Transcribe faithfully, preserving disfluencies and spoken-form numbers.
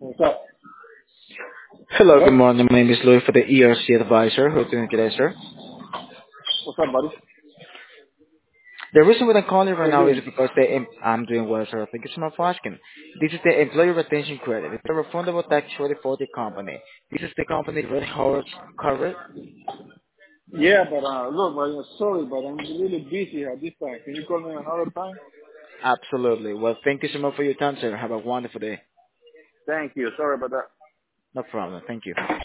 What's up? Hello, good Hello? morning. My name is Louis for the E R C advisor. How are you doing today, sir? What's up, buddy? The reason why I'm calling How right you now is doing? because the em- I'm doing well, sir. Thank you so much for asking. This is the employee retention credit. It's a refundable tax credit for the company. This is the company Red Horse covered. Yeah, but uh, look, buddy, I'm sorry, but I'm really busy at this time. Can you call me another time? Absolutely. Well, thank you so much for your time, sir. Have a wonderful day. Thank you. Sorry about that. No problem. Thank you.